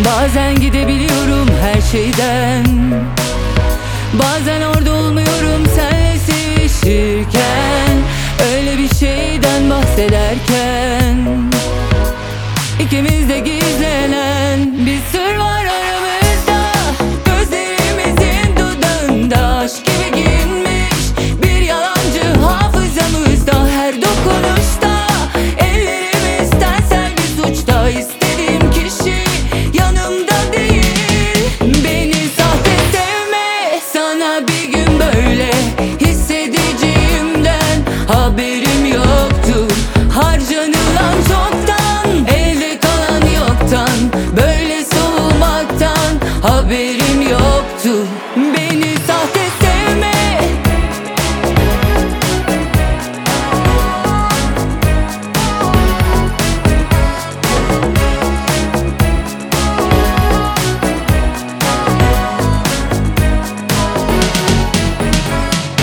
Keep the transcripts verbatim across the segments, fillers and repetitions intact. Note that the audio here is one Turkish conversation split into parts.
Bazen gidebiliyorum her şeyden, bazen orada olmuyorum senle sevişirken. Öyle bir şeyden bahsederken İkimizde gizlenen bir sır var aramızda. Gözlerimizin dudağında aşk gibi giyinmiş bir yalancı hafızamızda. Her dokunuşta ellerimiz tensel bir suçta. İstediğim kişi yanımda değil. Beni sahte sevme, sana bir gün böyle hissedeceğimden haberim yoktu. Harcanılan çoktan, elde kalan yoktan, böyle soğumaktan haberim yoktu. Beni sahte sevme.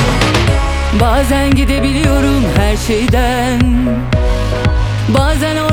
Bazen gidebiliyorum her şeyden, bazen